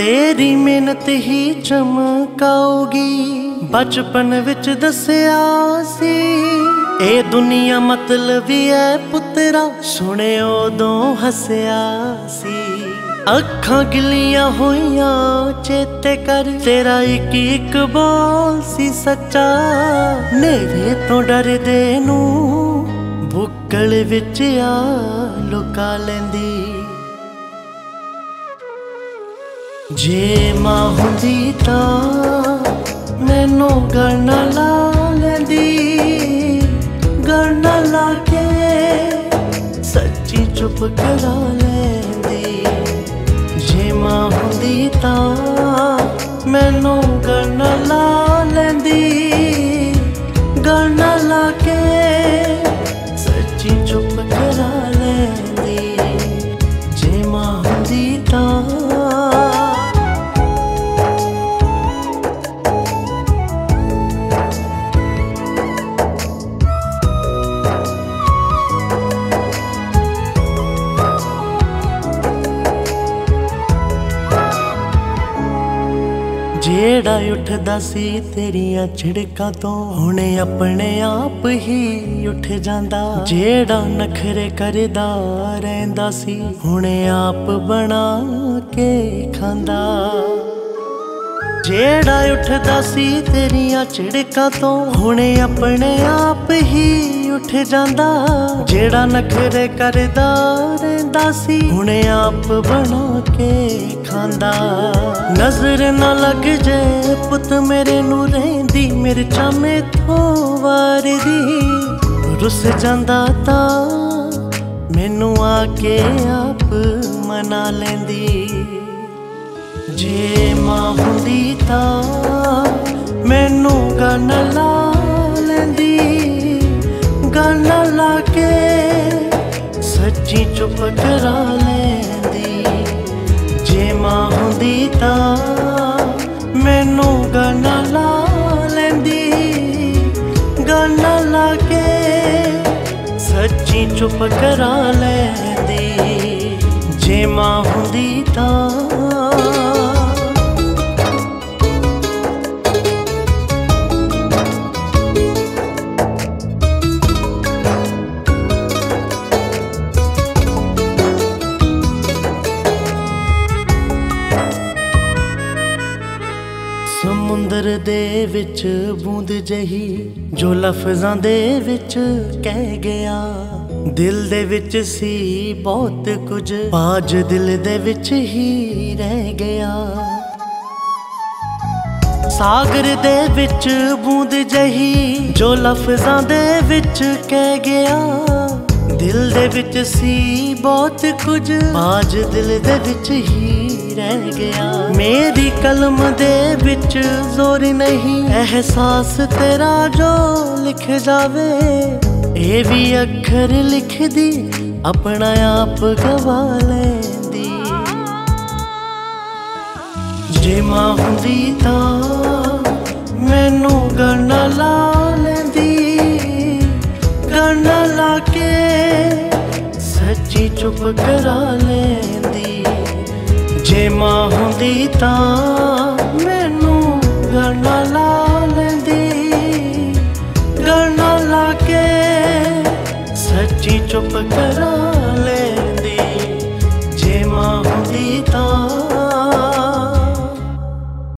तेरी मेहनत ही चमकाऊगी। बचपन विच दसिया सी ए दुनिया मतलबी है पुत्रा, सुने उदों हसिया सी। अखां गिलियां होइयां चेते कर, तेरा एक एक बोल सी सच्चा। नेरे तो डरदे नू बुक्कल विच आ लुका लैंदी। जे मां हुंदी तां मैनू गल ना ला लैंदी। गल ना ला के सच्ची चुप करा लैंदी। जे मां हुंदी तां मैनू गल ना ला लैंदी। गल ना ला के सच्ची चुप करा लैंदी। जे मां हुंदी तां जेड़ा उठदा सी तेरियां झिड़कां तो हुणे अपने आप ही उठ जांदा। जेड़ा नखरे करदा रहिंदा सी हुणे आप बना के खांदा। जेड़ा उठदा सी तेरियां झिड़कां तो हुणे अपने आप ही उठ जांदा। जेड़ा नखरे करदा रहिंदा सी हुणे आप बना के खांदा। नजर ना लग जे पुत मेरे नू रहिंदी, मिर्चां मैथों वारदी। रुस जांदा तां मैनू आके आप मना लैंदी। जे मां हुंदी तां मैनू गल ना ला लैंदी। गल ना ला के सच्ची चुप करा लैंदी। जे मां हुंदी तां मैनू गल ना ला लैंदी। गल ना ला के सच्ची चुप करा लैंदी। जे मां हुंदी तां समुंदर दे विच बूंद जही जो लफ्जां दे विच कह गया। दिल दे विच सी बहुत कुछ, आज दिल दे विच ही रह गया। सागर दे विच बूंद जही जो लफ्जां दे विच कह गया। दिल दे विच सी बहुत कुछ, आज दिल दे विच ही रह गया। मेरी कलम दे विच जोर नहीं, एहसास तेरा जो लिख जावे। ए भी अखर लिख दी अपना आप गवा लैंदी। जे मां हुंदी तां मैनू गल ना ला लैंदी। गल ना ला के सच्ची चुप करा लैंदी। जे मां हुंदी तां मैनू गल ना ला लैंदी। गल ना ला के सच्ची चुप करा लैंदी। जे मां हुंदी तां